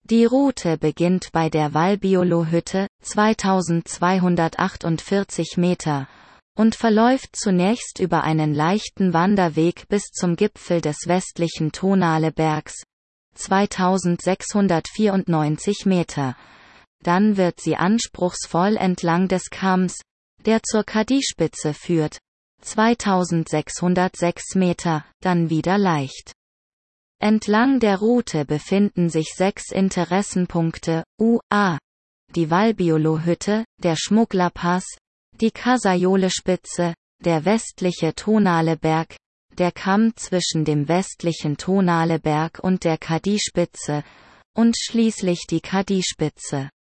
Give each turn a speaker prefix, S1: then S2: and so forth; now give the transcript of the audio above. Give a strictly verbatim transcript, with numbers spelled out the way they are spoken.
S1: Die Route beginnt bei der Valbiolo-Hütte, zweitausendzweihundertachtundvierzig Meter, und verläuft zunächst über einen leichten Wanderweg bis zum Gipfel des westlichen Tonalebergs, zweitausendsechshundertvierundneunzig Meter. Dann wird sie anspruchsvoll entlang des Kamms, der zur Kadi-Spitze führt, zweitausendsechshundertsechs Meter, dann wieder leicht. Entlang der Route befinden sich sechs Interessenpunkte, U A die Valbiolo-Hütte, der Schmugglerpass, die Casaiole-Spitze, der westliche Tonaleberg, der Kamm zwischen dem westlichen Tonaleberg und der Kadi-Spitze und schließlich die Kadi-Spitze.